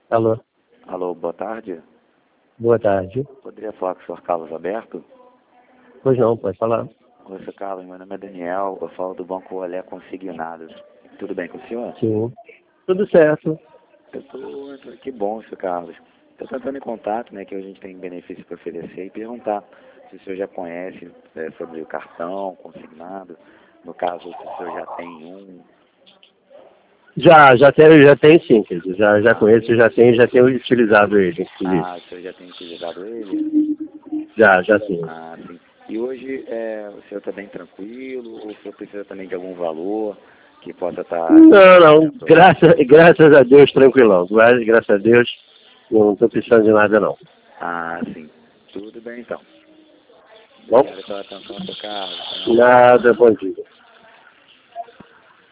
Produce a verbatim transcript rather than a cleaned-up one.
Alô, Alô, boa tarde. boa tarde. Poderia falar com o senhor Carlos Alberto? Pois não, pode falar. Oi, senhor Carlos, meu nome é Daniel, eu falo do Banco Olé Consignados. Tudo bem com o senhor? Sim. Tudo certo. Eu tô, eu tô- que bom, senhor Carlos. Estou entrando em contato, né, que a gente tem benefício para oferecer e perguntar se o senhor já conhece é, sobre o cartão consignado, no caso, se o senhor já tem um. Já, já tenho, já tenho sim, quer dizer, já, já Ah, conheço, já tenho, já tenho utilizado ele, inclusive. ah, o senhor já tem utilizado ele? Já, já sim. Ah, sim. E hoje é, o senhor está bem tranquilo ou o senhor precisa também de algum valor que possa estar... Não, não, graças, graças a Deus, tranquilão. Mas, graças a Deus, não estou precisando de nada não. Ah, sim. Tudo bem, então. Bom? Obrigado pela atenção, seu Carlos. Tenha uma boa Nada, tarde. bom dia.